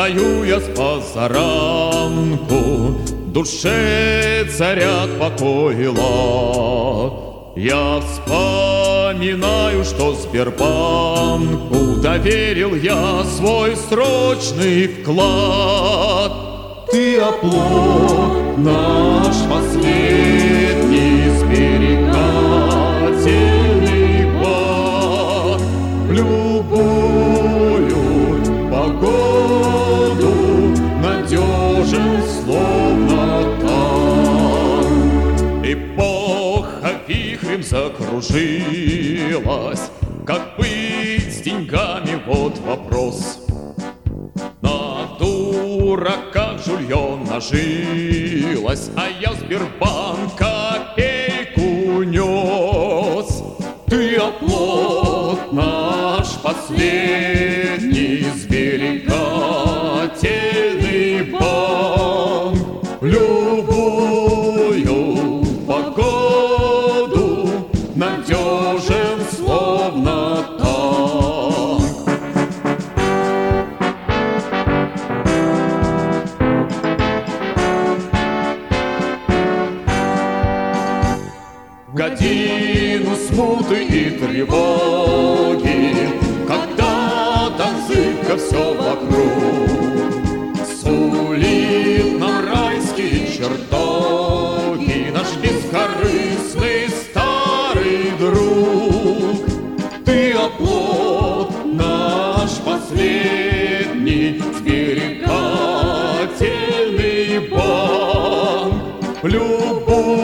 Встаю я с позаранку, душе царят покой и лад. Я вспоминаю, что Сбербанку доверил я свой срочный вклад. Ты оплот наш последний, сберегательный банк. В любую погоду надежен, словно танк. Эпоха вихрем закружилась, как быть с деньгами, вот вопрос. На дурака жулье нажилась, а я в Сбербанк копейку нес. Ты оплот наш последний, сберегательный банк. В любую погоду надежен, словно танк. В годину смуты и тревоги, когда так зыбко все вокруг, сулит нам райские чертоги наш бескорыстный старый друг. Ты оплот наш последний, сберегательный банк. В любую